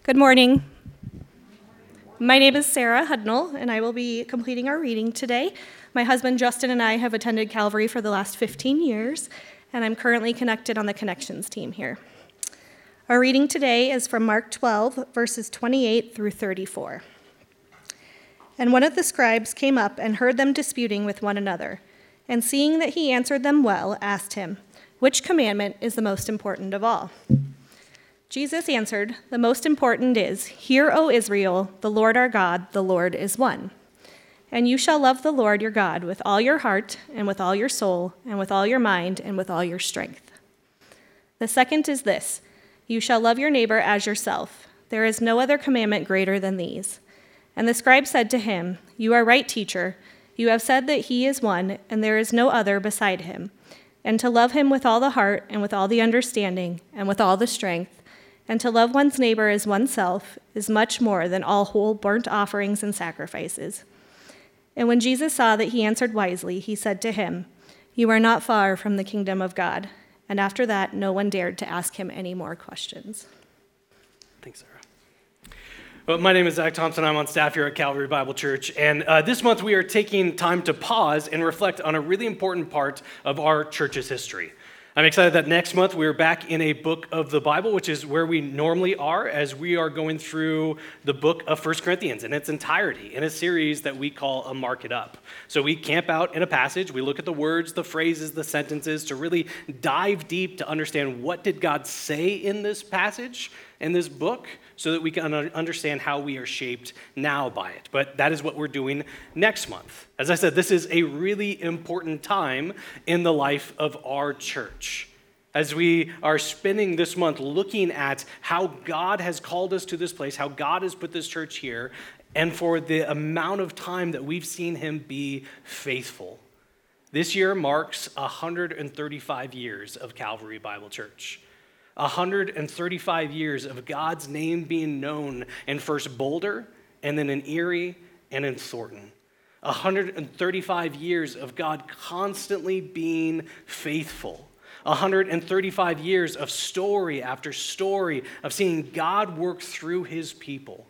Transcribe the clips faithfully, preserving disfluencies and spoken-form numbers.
Good morning. My name is Sarah Hudnall, and I will be completing our reading today. My husband Justin and I have attended Calvary for the last fifteen years, and I'm currently connected on the Connections team here. Our reading today is from Mark twelve, verses twenty-eight through thirty-four. And one of the scribes came up and heard them disputing with one another, and seeing that he answered them well, asked him, "Which commandment is the most important of all?" Jesus answered, "The most important is, 'Hear, O Israel, the Lord our God, the Lord is one. And you shall love the Lord your God with all your heart, and with all your soul, and with all your mind, and with all your strength. The second is this, you shall love your neighbor as yourself. There is no other commandment greater than these." And the scribe said to him, "You are right, teacher. You have said that he is one, and there is no other beside him. And to love him with all the heart, and with all the understanding, and with all the strength, and to love one's neighbor as oneself is much more than all whole burnt offerings and sacrifices." And when Jesus saw that he answered wisely, he said to him, "You are not far from the kingdom of God." And after that, no one dared to ask him any more questions. Thanks, Sarah. Well, my name is Zach Thompson. I'm on staff here at Calvary Bible Church. And uh, this month we are taking time to pause and reflect on a really important part of our church's history. I'm excited that next month we're back in a book of the Bible, which is where we normally are as we are going through the book of First Corinthians in its entirety in a series that we call a Mark It Up. So we camp out in a passage, we look at the words, the phrases, the sentences to really dive deep to understand what did God say in this passage, in this book, so that we can understand how we are shaped now by it. But that is what we're doing next month. As I said, this is a really important time in the life of our church. As we are spending this month looking at how God has called us to this place, how God has put this church here, and for the amount of time that we've seen him be faithful. This year marks one hundred thirty-five years of Calvary Bible Church. one hundred thirty-five years of God's name being known in first Boulder, and then in Erie, and in Thornton. one hundred thirty-five years of God constantly being faithful. one hundred thirty-five years of story after story of seeing God work through his people.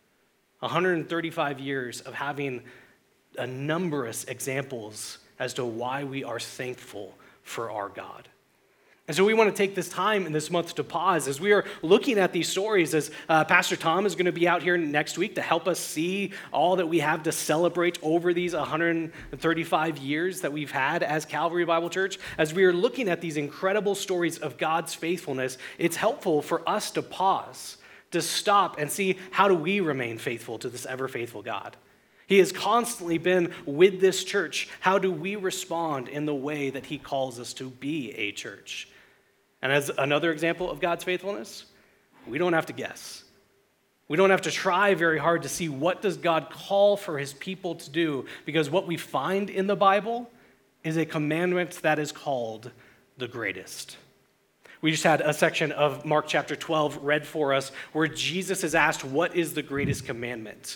one hundred thirty-five years of having a numberous examples as to why we are thankful for our God. And so we want to take this time in this month to pause as we are looking at these stories, as uh, Pastor Tom is going to be out here next week to help us see all that we have to celebrate over these one hundred thirty-five years that we've had as Calvary Bible Church. As we are looking at these incredible stories of God's faithfulness, it's helpful for us to pause, to stop and see, how do we remain faithful to this ever-faithful God? He has constantly been with this church. How do we respond in the way that he calls us to be a church? And as another example of God's faithfulness, we don't have to guess. We don't have to try very hard to see what does God call for his people to do, because what we find in the Bible is a commandment that is called the greatest. We just had a section of Mark chapter twelve read for us where Jesus is asked, what is the greatest commandment?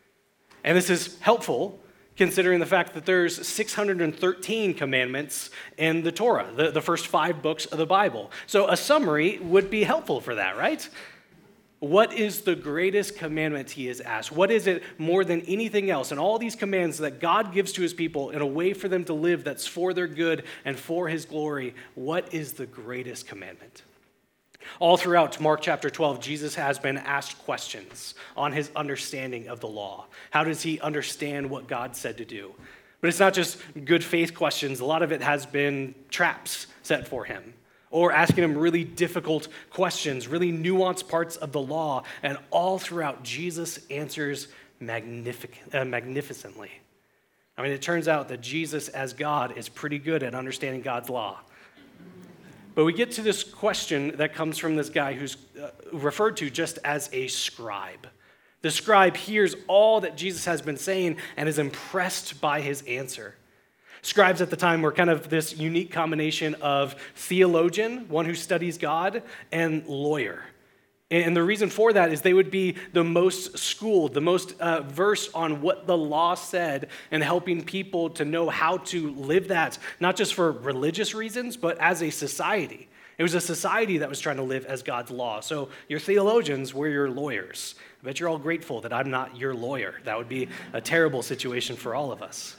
And this is helpful considering the fact that there's six hundred thirteen commandments in the Torah, the, the first five books of the Bible. So a summary would be helpful for that, right? What is the greatest commandment, he is asked? What is it more than anything else? And all these commands that God gives to his people in a way for them to live that's for their good and for his glory, what is the greatest commandment? All throughout Mark chapter twelve, Jesus has been asked questions on his understanding of the law. How does he understand what God said to do? But it's not just good faith questions. A lot of it has been traps set for him, or asking him really difficult questions, really nuanced parts of the law. And all throughout, Jesus answers magnific- uh, magnificently. I mean, it turns out that Jesus as God is pretty good at understanding God's law. But we get to this question that comes from this guy who's uh, referred to just as a scribe. The scribe hears all that Jesus has been saying and is impressed by his answer. Scribes at the time were kind of this unique combination of theologian, one who studies God, and lawyer. And the reason for that is they would be the most schooled, the most uh, versed on what the law said, and helping people to know how to live that, not just for religious reasons, but as a society. It was a society that was trying to live as God's law. So your theologians were your lawyers. I bet you're all grateful that I'm not your lawyer. That would be a terrible situation for all of us.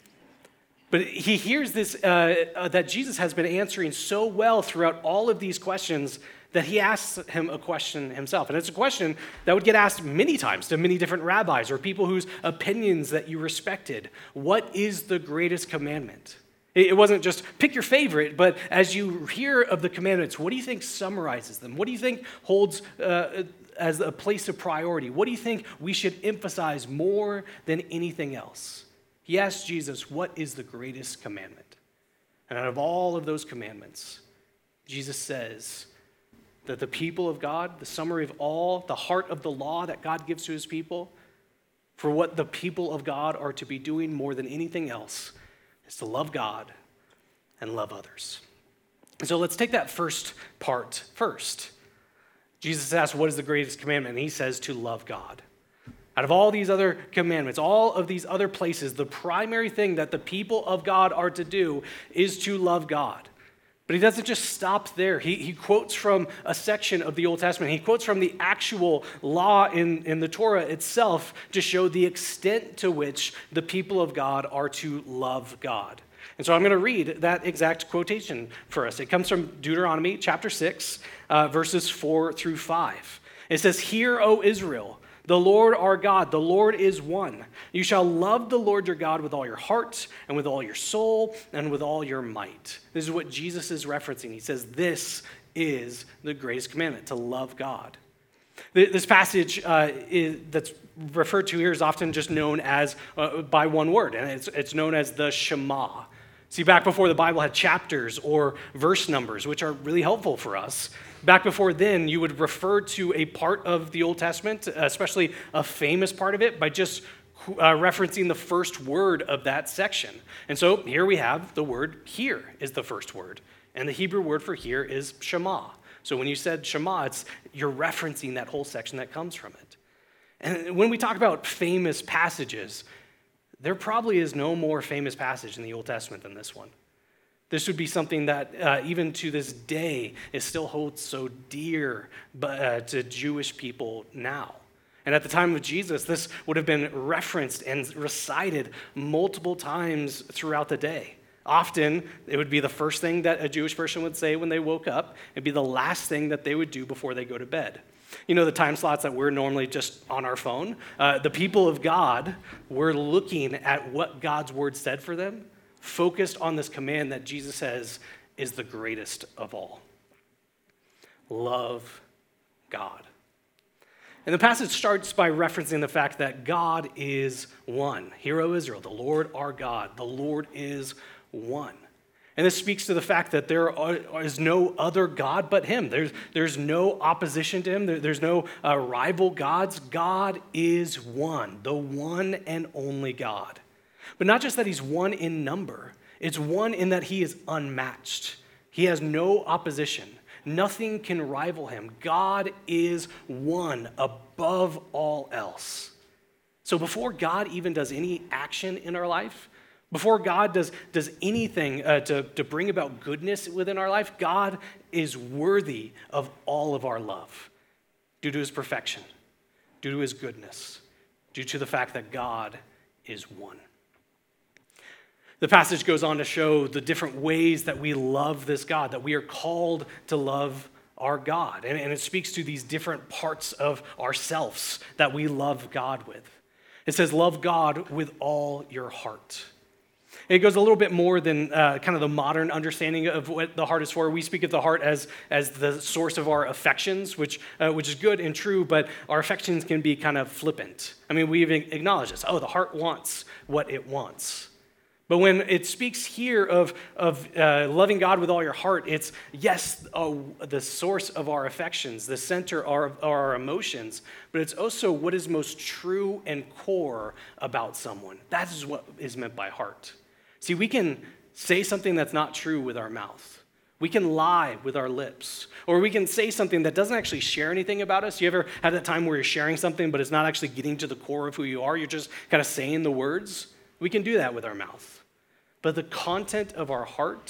But he hears this, uh, uh, that Jesus has been answering so well throughout all of these questions that he asks him a question himself. And it's a question that would get asked many times to many different rabbis or people whose opinions that you respected. What is the greatest commandment? It wasn't just pick your favorite, but as you hear of the commandments, what do you think summarizes them? What do you think holds uh, as a place of priority? What do you think we should emphasize more than anything else? He asked Jesus, what is the greatest commandment? And out of all of those commandments, Jesus says that the people of God, the summary of all, the heart of the law that God gives to his people, for what the people of God are to be doing more than anything else, is to love God and love others. And so let's take that first part first. Jesus asks, what is the greatest commandment? And he says to love God. Out of all these other commandments, all of these other places, the primary thing that the people of God are to do is to love God. But he doesn't just stop there. He, he quotes from a section of the Old Testament. He quotes from the actual law in, in the Torah itself to show the extent to which the people of God are to love God. And so I'm going to read that exact quotation for us. It comes from Deuteronomy chapter six, uh, verses four through five. It says, "Hear, O Israel, the Lord our God, the Lord is one. You shall love the Lord your God with all your heart and with all your soul and with all your might." This is what Jesus is referencing. He says this is the greatest commandment, to love God. This passage uh, is, that's referred to here is often just known as, uh, by one word, and it's, it's known as the Shema. See, back before the Bible had chapters or verse numbers, which are really helpful for us, back before then, you would refer to a part of the Old Testament, especially a famous part of it, by just uh, referencing the first word of that section. And so here we have the word hear is the first word. And the Hebrew word for hear is Shema. So when you said Shema, it's, you're referencing that whole section that comes from it. And when we talk about famous passages, there probably is no more famous passage in the Old Testament than this one. This would be something that uh, even to this day is still holds so dear uh, to Jewish people now. And at the time of Jesus, this would have been referenced and recited multiple times throughout the day. Often, it would be the first thing that a Jewish person would say when they woke up. It'd be the last thing that they would do before they go to bed. You know, the time slots that we're normally just on our phone? Uh, the people of God were looking at what God's word said for them, focused on this command that Jesus says is the greatest of all. Love God. And the passage starts by referencing the fact that God is one. Hear, O Israel, the Lord our God, the Lord is one. And this speaks to the fact that there are, is no other God but him. There's, there's no opposition to him. There, there's no uh, rival gods. God is one, the one and only God. But not just that he's one in number. It's one in that he is unmatched. He has no opposition. Nothing can rival him. God is one above all else. So before God even does any action in our life, before God does, does anything uh, to, to bring about goodness within our life, God is worthy of all of our love due to his perfection, due to his goodness, due to the fact that God is one. The passage goes on to show the different ways that we love this God, that we are called to love our God. And, and it speaks to these different parts of ourselves that we love God with. It says, love God with all your heart. It goes a little bit more than uh, kind of the modern understanding of what the heart is for. We speak of the heart as, as the source of our affections, which uh, which is good and true, but our affections can be kind of flippant. I mean, we even acknowledge this. Oh, the heart wants what it wants. But when it speaks here of, of uh, loving God with all your heart, it's, yes, uh, the source of our affections, the center of our emotions, but it's also what is most true and core about someone. That is what is meant by heart. See, we can say something that's not true with our mouth. We can lie with our lips. Or we can say something that doesn't actually share anything about us. You ever had that time where you're sharing something, but it's not actually getting to the core of who you are? You're just kind of saying the words. We can do that with our mouth. But the content of our heart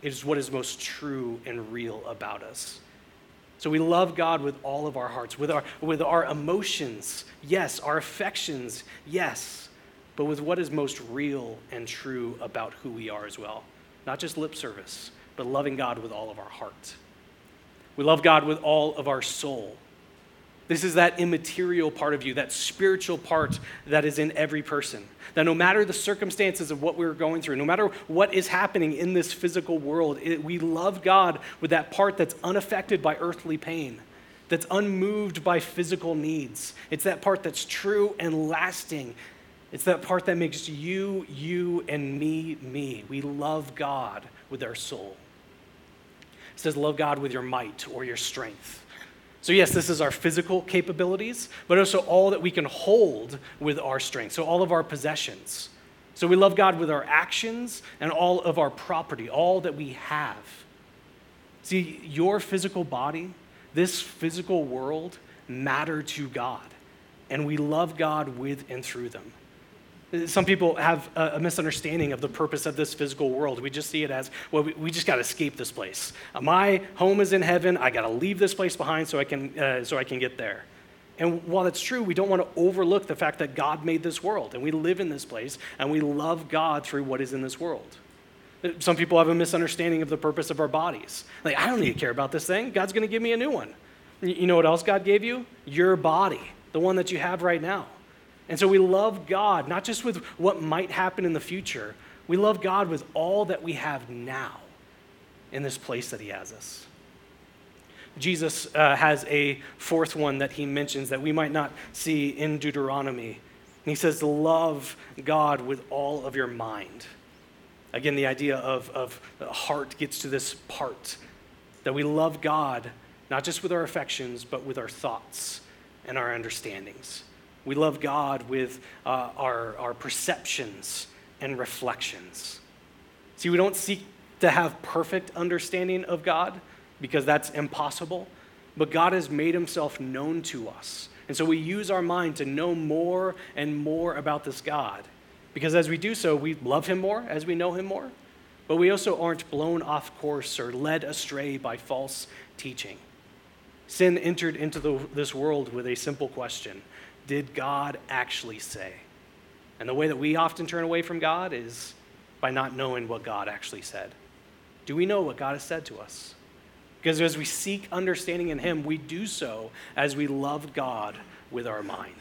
is what is most true and real about us. So we love God with all of our hearts, with our, with our emotions, yes, our affections, yes, but with what is most real and true about who we are as well. Not just lip service, but loving God with all of our heart. We love God with all of our soul. This is that immaterial part of you, that spiritual part that is in every person. That no matter the circumstances of what we're going through, no matter what is happening in this physical world, it, we love God with that part that's unaffected by earthly pain, that's unmoved by physical needs. It's that part that's true and lasting. It's that part that makes you, you, and me, me. We love God with our soul. It says love God with your might or your strength. So yes, this is our physical capabilities, but also all that we can hold with our strength. So all of our possessions. So we love God with our actions and all of our property, all that we have. See, your physical body, this physical world matter to God, and we love God with and through them. Some people have a misunderstanding of the purpose of this physical world. We just see it as, well, we, we just got to escape this place. My home is in heaven. I got to leave this place behind so I can uh, so I can get there. And while that's true, we don't want to overlook the fact that God made this world, and we live in this place, and we love God through what is in this world. Some people have a misunderstanding of the purpose of our bodies. Like, I don't need to care about this thing. God's going to give me a new one. You know what else God gave you? Your body, the one that you have right now. And so we love God, not just with what might happen in the future. We love God with all that we have now in this place that he has us. Jesus uh, has a fourth one that he mentions that we might not see in Deuteronomy. And he says to love God with all of your mind. Again, the idea of, of the heart gets to this part, that we love God not just with our affections, but with our thoughts and our understandings. We love God with uh, our, our perceptions and reflections. See, we don't seek to have perfect understanding of God because that's impossible, but God has made himself known to us. And so we use our mind to know more and more about this God, because as we do so, we love him more as we know him more, but we also aren't blown off course or led astray by false teaching. Sin entered into the, this world with a simple question. Did God actually say? And the way that we often turn away from God is by not knowing what God actually said. Do we know what God has said to us? Because as we seek understanding in him, we do so as we love God with our mind.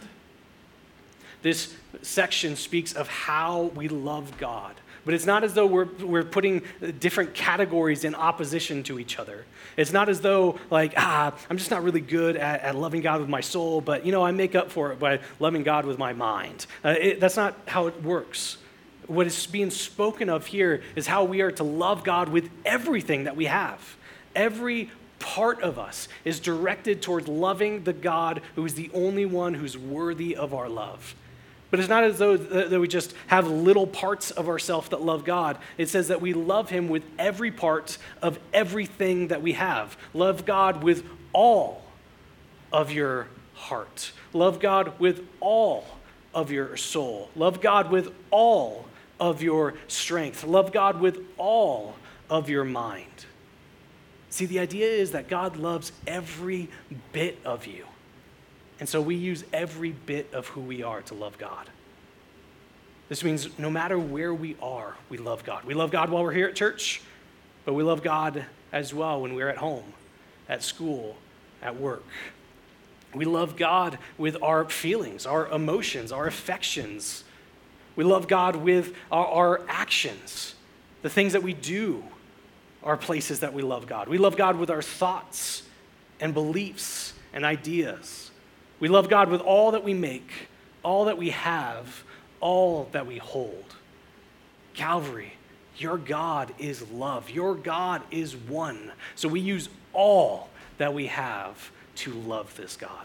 This section speaks of how we love God. But it's not as though we're, we're putting different categories in opposition to each other. It's not as though, like, ah, I'm just not really good at, at loving God with my soul, but, you know, I make up for it by loving God with my mind. Uh, it, that's not how it works. What is being spoken of here is how we are to love God with everything that we have. Every part of us is directed toward loving the God who is the only one who's worthy of our love. But it's not as though that we just have little parts of ourselves that love God. It says that we love him with every part of everything that we have. Love God with all of your heart. Love God with all of your soul. Love God with all of your strength. Love God with all of your mind. See, the idea is that God loves every bit of you. And so we use every bit of who we are to love God. This means no matter where we are, we love God. We love God while we're here at church, but we love God as well when we're at home, at school, at work. We love God with our feelings, our emotions, our affections. We love God with our, our actions. The things that we do are places that we love God. We love God with our thoughts and beliefs and ideas. We love God with all that we make, all that we have, all that we hold. Calvary, your God is love. Your God is one. So we use all that we have to love this God.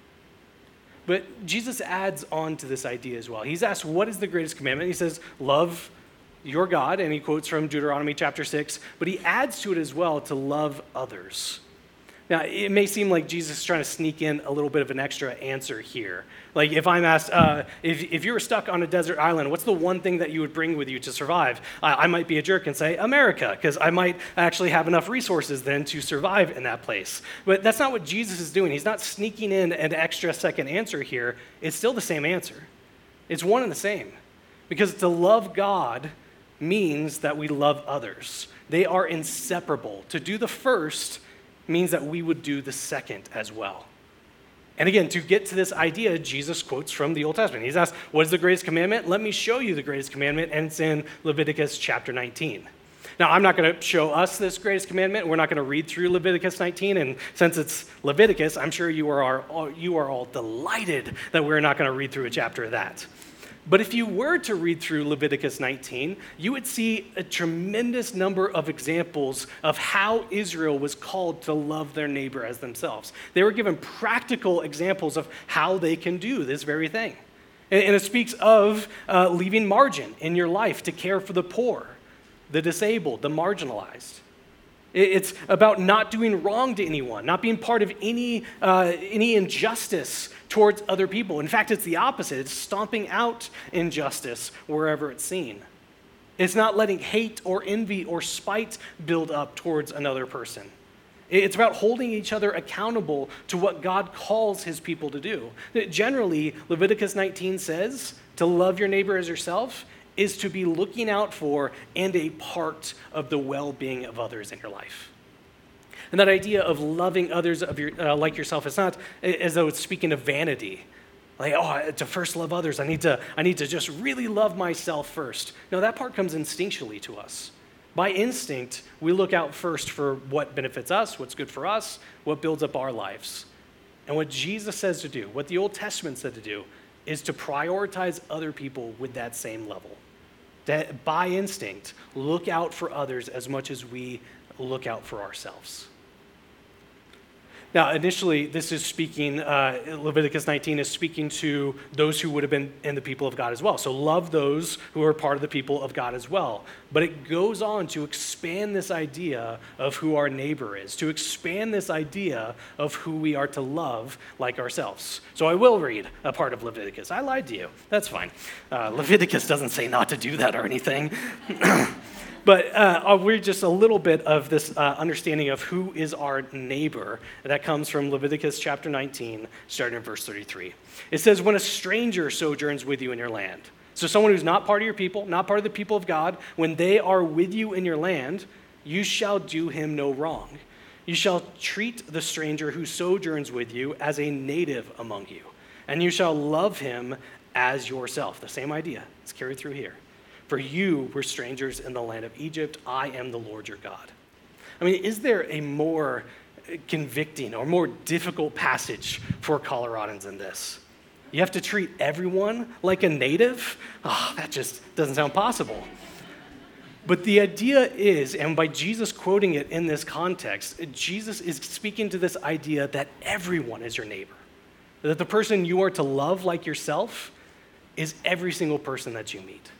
But Jesus adds on to this idea as well. He's asked, what is the greatest commandment? He says, love your God, and he quotes from Deuteronomy chapter six, but he adds to it as well to love others. Now, it may seem like Jesus is trying to sneak in a little bit of an extra answer here. Like if I'm asked, uh, if, if you were stuck on a desert island, what's the one thing that you would bring with you to survive? Uh, I might be a jerk and say America, because I might actually have enough resources then to survive in that place. But that's not what Jesus is doing. He's not sneaking in an extra second answer here. It's still the same answer. It's one and the same. Because to love God means that we love others. They are inseparable. To do the first means that we would do the second as well. And again, to get to this idea, Jesus quotes from the Old Testament. He's asked, what is the greatest commandment? Let me show you the greatest commandment, and it's in Leviticus chapter nineteen. Now, I'm not going to show us this greatest commandment. We're not going to read through Leviticus nineteen, and since it's Leviticus, I'm sure you are all, you are all delighted that we're not going to read through a chapter of that. But if you were to read through Leviticus nineteen, you would see a tremendous number of examples of how Israel was called to love their neighbor as themselves. They were given practical examples of how they can do this very thing. And it speaks of uh, leaving margin in your life to care for the poor, the disabled, the marginalized. It's about not doing wrong to anyone, not being part of any, uh, any injustice towards other people. In fact, it's the opposite. It's stomping out injustice wherever it's seen. It's not letting hate or envy or spite build up towards another person. It's about holding each other accountable to what God calls his people to do. Generally, Leviticus nineteen says to love your neighbor as yourself is to be looking out for and a part of the well-being of others in your life. And that idea of loving others of your, uh, like yourself, it's not as though it's speaking of vanity. Like, oh, to first love others, I need to, I need to just really love myself first. No, that part comes instinctually to us. By instinct, we look out first for what benefits us, what's good for us, what builds up our lives. And what Jesus says to do, what the Old Testament said to do, is to prioritize other people with that same level. That by instinct, look out for others as much as we look out for ourselves. Now, initially, this is speaking, uh, Leviticus nineteen is speaking to those who would have been in the people of God as well. So love those who are part of the people of God as well. But it goes on to expand this idea of who our neighbor is, to expand this idea of who we are to love like ourselves. So I will read a part of Leviticus. I lied to you. That's fine. Uh, Leviticus doesn't say not to do that or anything. But uh, we're just a little bit of this uh, understanding of who is our neighbor. That comes from Leviticus chapter nineteen, starting in verse thirty-three. It says, when a stranger sojourns with you in your land, so someone who's not part of your people, not part of the people of God, when they are with you in your land, you shall do him no wrong. You shall treat the stranger who sojourns with you as a native among you, and you shall love him as yourself. The same idea. It's carried through here. For you were strangers in the land of Egypt. I am the Lord your God. I mean, is there a more convicting or more difficult passage for Coloradans than this? You have to treat everyone like a native? Oh, that just doesn't sound possible. But the idea is, and by Jesus quoting it in this context, Jesus is speaking to this idea that everyone is your neighbor. That the person you are to love like yourself is every single person that you meet.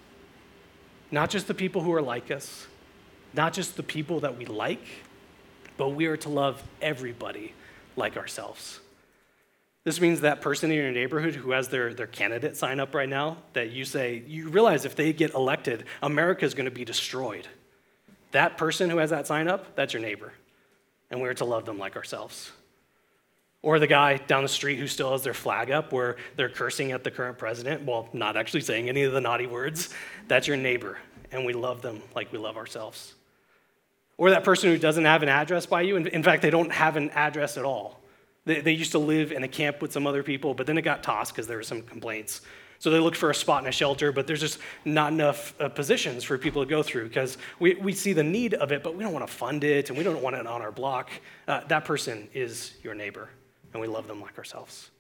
Not just the people who are like us, not just the people that we like, but we are to love everybody like ourselves. This means that person in your neighborhood who has their, their candidate sign up right now, that you say, you realize if they get elected, America is going to be destroyed. That person who has that sign up, that's your neighbor. And we're to love them like ourselves. Or the guy down the street who still has their flag up where they're cursing at the current president, well, not actually saying any of the naughty words. That's your neighbor, and we love them like we love ourselves. Or that person who doesn't have an address by you. In fact, they don't have an address at all. They, they used to live in a camp with some other people, but then it got tossed because there were some complaints. So they looked for a spot in a shelter, but there's just not enough uh, positions for people to go through because we, we see the need of it, but we don't want to fund it, and we don't want it on our block. Uh, that person is your neighbor. And we love them like ourselves.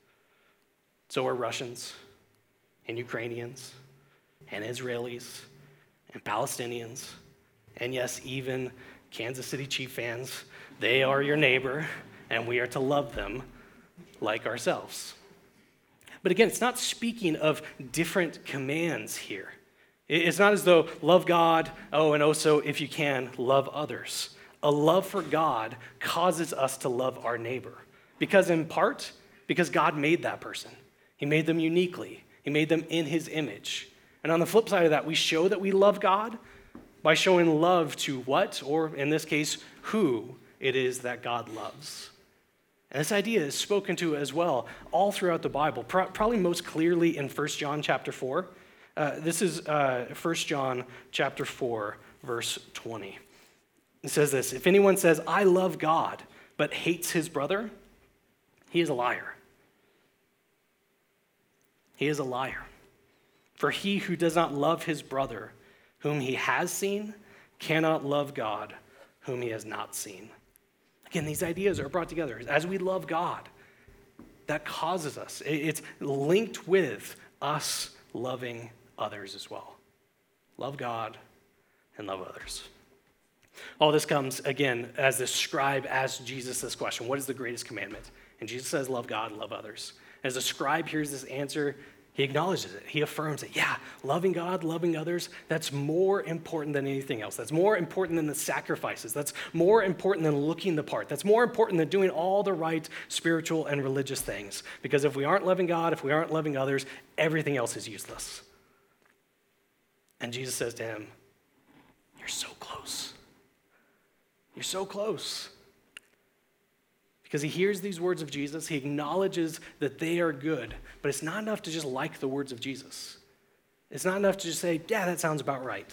So are Russians and Ukrainians and Israelis and Palestinians. And yes, even Kansas City Chief fans. They are your neighbor, and we are to love them like ourselves. But again, it's not speaking of different commands here. It's not as though love God, oh, and also, if you can, love others. A love for God causes us to love our neighbor. Because in part, because God made that person. He made them uniquely. He made them in his image. And on the flip side of that, we show that we love God by showing love to what, or in this case, who it is that God loves. And this idea is spoken to as well all throughout the Bible, pro- probably most clearly in First John chapter four. Uh, this is uh, First John chapter four, verse twenty. It says this, if anyone says, I love God, but hates his brother, he is a liar. He is a liar. For he who does not love his brother, whom he has seen, cannot love God, whom he has not seen. Again, these ideas are brought together. As we love God, that causes us, it's linked with us loving others as well. Love God and love others. All this comes, again, as this scribe asks Jesus this question, what is the greatest commandment? And Jesus says, love God and love others. As the scribe hears this answer, he acknowledges it. He affirms it. Yeah, loving God, loving others, that's more important than anything else. That's more important than the sacrifices. That's more important than looking the part. That's more important than doing all the right spiritual and religious things. Because if we aren't loving God, if we aren't loving others, everything else is useless. And Jesus says to him, you're so close. You're so close. Because he hears these words of Jesus, he acknowledges that they are good, but it's not enough to just like the words of Jesus. It's not enough to just say, yeah, that sounds about right.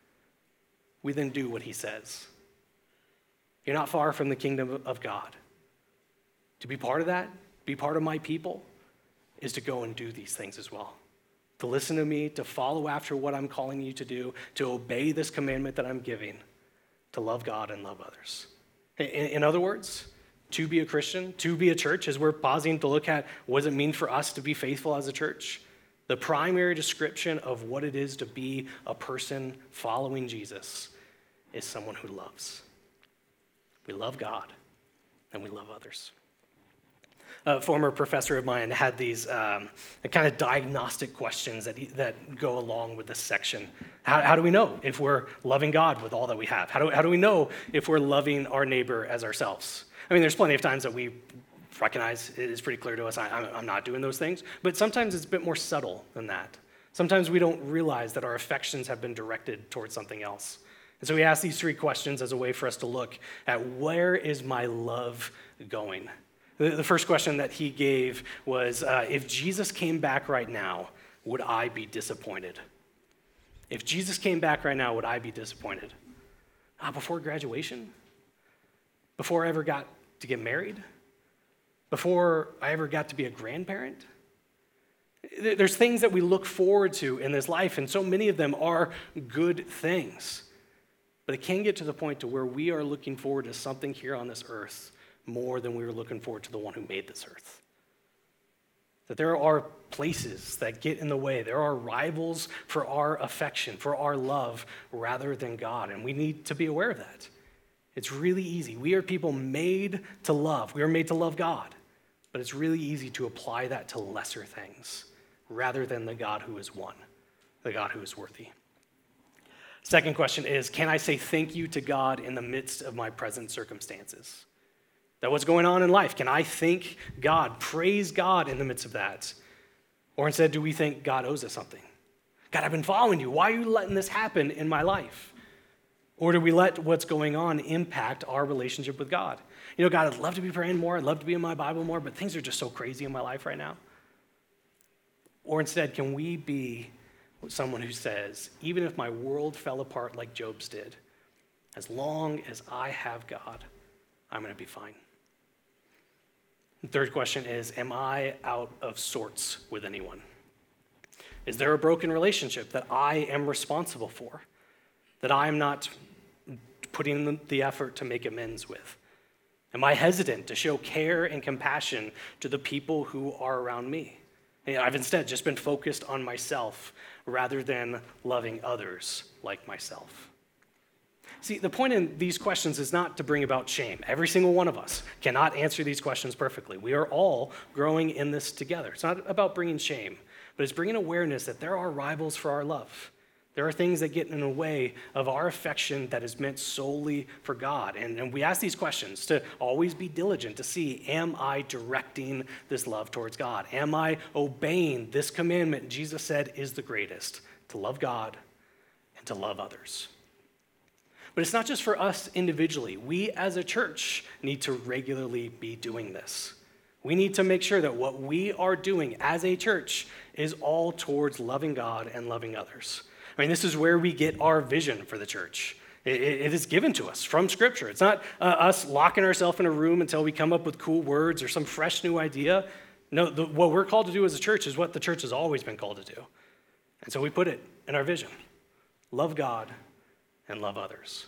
We then do what he says. You're not far from the kingdom of God. To be part of that, be part of my people, is to go and do these things as well. To listen to me, to follow after what I'm calling you to do, to obey this commandment that I'm giving, to love God and love others. In, in other words, to be a Christian, to be a church, as we're pausing to look at what does it mean for us to be faithful as a church, the primary description of what it is to be a person following Jesus is someone who loves. We love God and we love others. A former professor of mine had these um, kind of diagnostic questions that, he, that go along with this section. How, how do we know if we're loving God with all that we have? How do, how do we know if we're loving our neighbor as ourselves? I mean, there's plenty of times that we recognize it is pretty clear to us, I, I'm not doing those things, but sometimes it's a bit more subtle than that. Sometimes we don't realize that our affections have been directed towards something else. And so we ask these three questions as a way for us to look at where is my love going? The, the first question that he gave was, uh, if Jesus came back right now, would I be disappointed? If Jesus came back right now, would I be disappointed? Ah, before graduation? Before I ever got to get married? Before I ever got to be a grandparent? There's things that we look forward to in this life, and so many of them are good things. But it can get to the point to where we are looking forward to something here on this earth more than we were looking forward to the one who made this earth. That there are places that get in the way. There are rivals for our affection, for our love, rather than God, and we need to be aware of that. It's really easy. We are people made to love. We are made to love God. But it's really easy to apply that to lesser things rather than the God who is one, the God who is worthy. Second question is, can I say thank you to God in the midst of my present circumstances? That what's going on in life, can I thank God, praise God in the midst of that? Or instead, do we think God owes us something? God, I've been following you. Why are you letting this happen in my life? Or do we let what's going on impact our relationship with God? You know, God, I'd love to be praying more. I'd love to be in my Bible more, but things are just so crazy in my life right now. Or instead, can we be someone who says, even if my world fell apart like Job's did, as long as I have God, I'm going to be fine. The third question is, am I out of sorts with anyone? Is there a broken relationship that I am responsible for, that I am not putting the effort to make amends with? Am I hesitant to show care and compassion to the people who are around me? I've instead just been focused on myself rather than loving others like myself. See, the point in these questions is not to bring about shame. Every single one of us cannot answer these questions perfectly. We are all growing in this together. It's not about bringing shame, but it's bringing awareness that there are rivals for our love. There are things that get in the way of our affection that is meant solely for God. And, and we ask these questions to always be diligent to see, am I directing this love towards God? Am I obeying this commandment Jesus said is the greatest, to love God and to love others? But it's not just for us individually. We as a church need to regularly be doing this. We need to make sure that what we are doing as a church is all towards loving God and loving others. I mean, this is where we get our vision for the church. It, it is given to us from Scripture. It's not uh, us locking ourselves in a room until we come up with cool words or some fresh new idea. No, the, what we're called to do as a church is what the church has always been called to do. And so we put it in our vision. Love God and love others.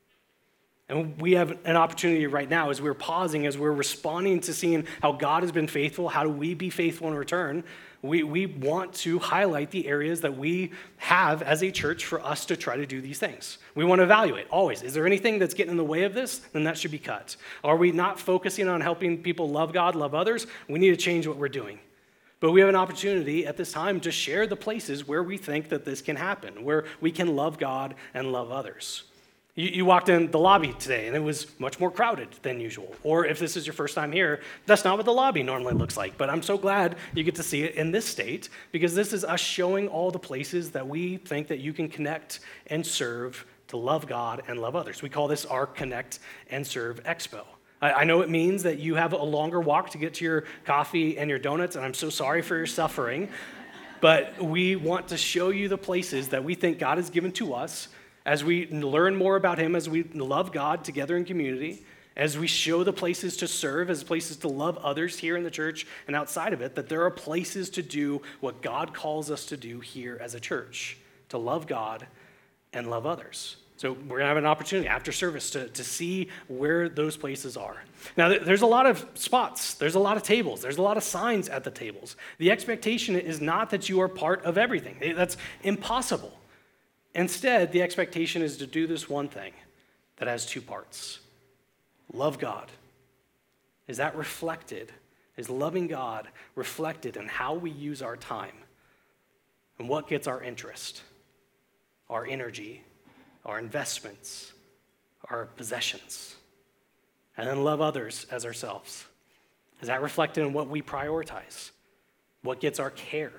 And we have an opportunity right now as we're pausing, as we're responding to seeing how God has been faithful, how do we be faithful in return? We, we want to highlight the areas that we have as a church for us to try to do these things. We want to evaluate always. Is there anything that's getting in the way of this? Then that should be cut. Are we not focusing on helping people love God, love others? We need to change what we're doing. But we have an opportunity at this time to share the places where we think that this can happen, where we can love God and love others. You, you walked in the lobby today, and it was much more crowded than usual. Or if this is your first time here, that's not what the lobby normally looks like. But I'm so glad you get to see it in this state, because this is us showing all the places that we think that you can connect and serve to love God and love others. We call this our Connect and Serve Expo. I, I know it means that you have a longer walk to get to your coffee and your donuts, and I'm so sorry for your suffering. But we want to show you the places that we think God has given to us as we learn more about him, as we love God together in community, as we show the places to serve, as places to love others here in the church and outside of it, that there are places to do what God calls us to do here as a church, to love God and love others. So we're going to have an opportunity after service to, to see where those places are. Now, there's a lot of spots. There's a lot of tables. There's a lot of signs at the tables. The expectation is not that you are part of everything. That's impossible. Instead, the expectation is to do this one thing that has two parts. Love God. Is that reflected? Is loving God reflected in how we use our time? And what gets our interest, our energy, our investments, our possessions? And then love others as ourselves. Is that reflected in what we prioritize? What gets our care?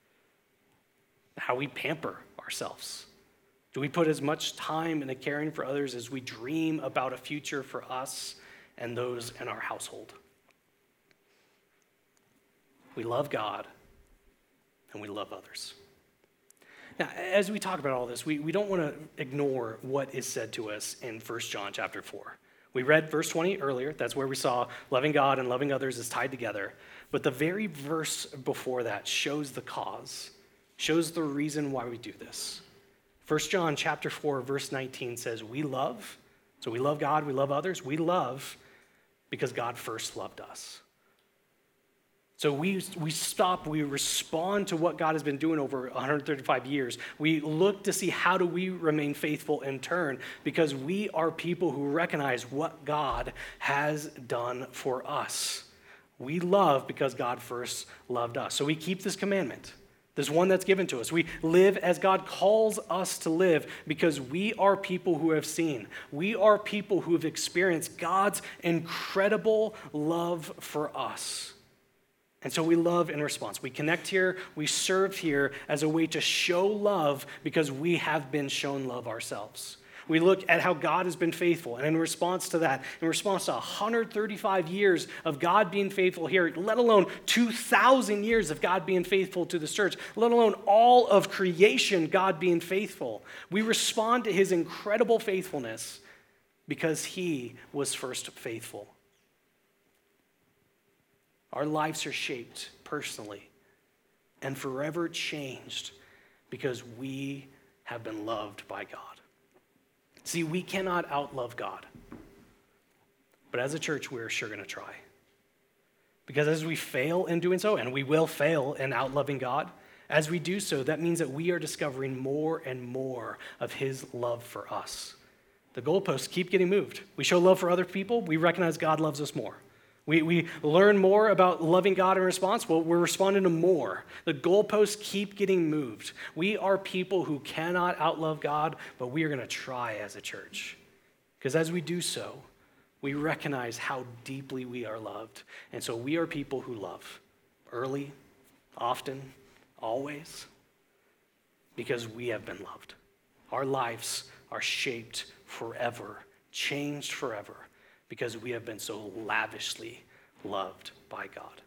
How we pamper ourselves? Do we put as much time into caring for others as we dream about a future for us and those in our household? We love God and we love others. Now, as we talk about all this, we, we don't want to ignore what is said to us in First John chapter four. We read verse twenty earlier. That's where we saw loving God and loving others is tied together. But the very verse before that shows the cause, shows the reason why we do this. First John chapter four, verse nineteen says, we love, so we love God, we love others, we love because God first loved us. So we, we stop, we respond to what God has been doing over one hundred thirty-five years. We look to see how do we remain faithful in turn, because we are people who recognize what God has done for us. We love because God first loved us. So we keep this commandment. This one that's given to us. We live as God calls us to live because we are people who have seen. We are people who have experienced God's incredible love for us. And so we love in response. We connect here, we serve here as a way to show love because we have been shown love ourselves. We look at how God has been faithful, and in response to that, in response to one hundred thirty-five years of God being faithful here, let alone two thousand years of God being faithful to the church, let alone all of creation God being faithful, we respond to his incredible faithfulness because he was first faithful. Our lives are shaped personally and forever changed because we have been loved by God. See, we cannot outlove God. But as a church, we're sure going to try. Because as we fail in doing so, and we will fail in outloving God, as we do so, that means that we are discovering more and more of his love for us. The goalposts keep getting moved. We show love for other people, we recognize God loves us more. We, we learn more about loving God in response. Well, we're responding to more. The goalposts keep getting moved. We are people who cannot outlove God, but we are going to try as a church. Because as we do so, we recognize how deeply we are loved. And so we are people who love early, often, always, because we have been loved. Our lives are shaped forever, changed forever, because we have been so lavishly loved by God.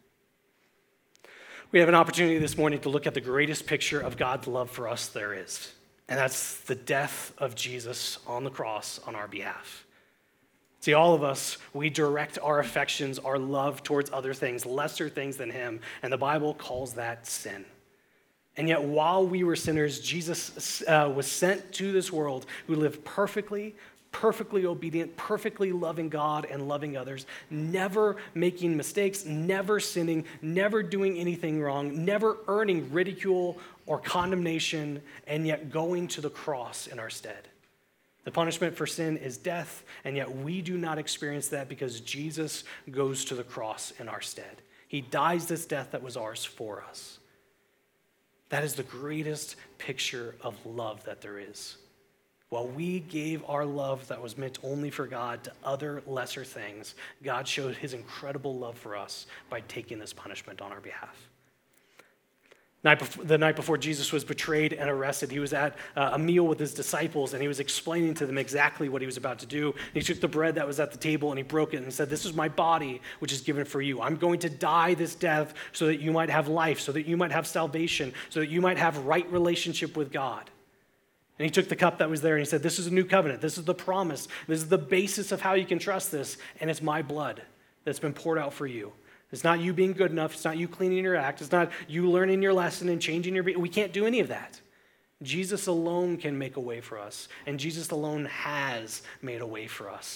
We have an opportunity this morning to look at the greatest picture of God's love for us there is, and that's the death of Jesus on the cross on our behalf. See, all of us, we direct our affections, our love towards other things, lesser things than him, and the Bible calls that sin. And yet, while we were sinners, Jesus uh, was sent to this world who lived perfectly, perfectly obedient, perfectly loving God and loving others, never making mistakes, never sinning, never doing anything wrong, never earning ridicule or condemnation, and yet going to the cross in our stead. The punishment for sin is death, and yet we do not experience that because Jesus goes to the cross in our stead. He dies this death that was ours for us. That is the greatest picture of love that there is. While we gave our love that was meant only for God to other lesser things, God showed his incredible love for us by taking this punishment on our behalf. Night before, the night before Jesus was betrayed and arrested, he was at uh, a meal with his disciples, and he was explaining to them exactly what he was about to do. And he took the bread that was at the table, and he broke it, and he said, "This is my body, which is given for you. I'm going to die this death so that you might have life, so that you might have salvation, so that you might have right relationship with God." And he took the cup that was there, and he said, "This is a new covenant. This is the promise. This is the basis of how you can trust this, and it's my blood that's been poured out for you." It's not you being good enough. It's not you cleaning your act. It's not you learning your lesson and changing your... Be- we can't do any of that. Jesus alone can make a way for us, and Jesus alone has made a way for us.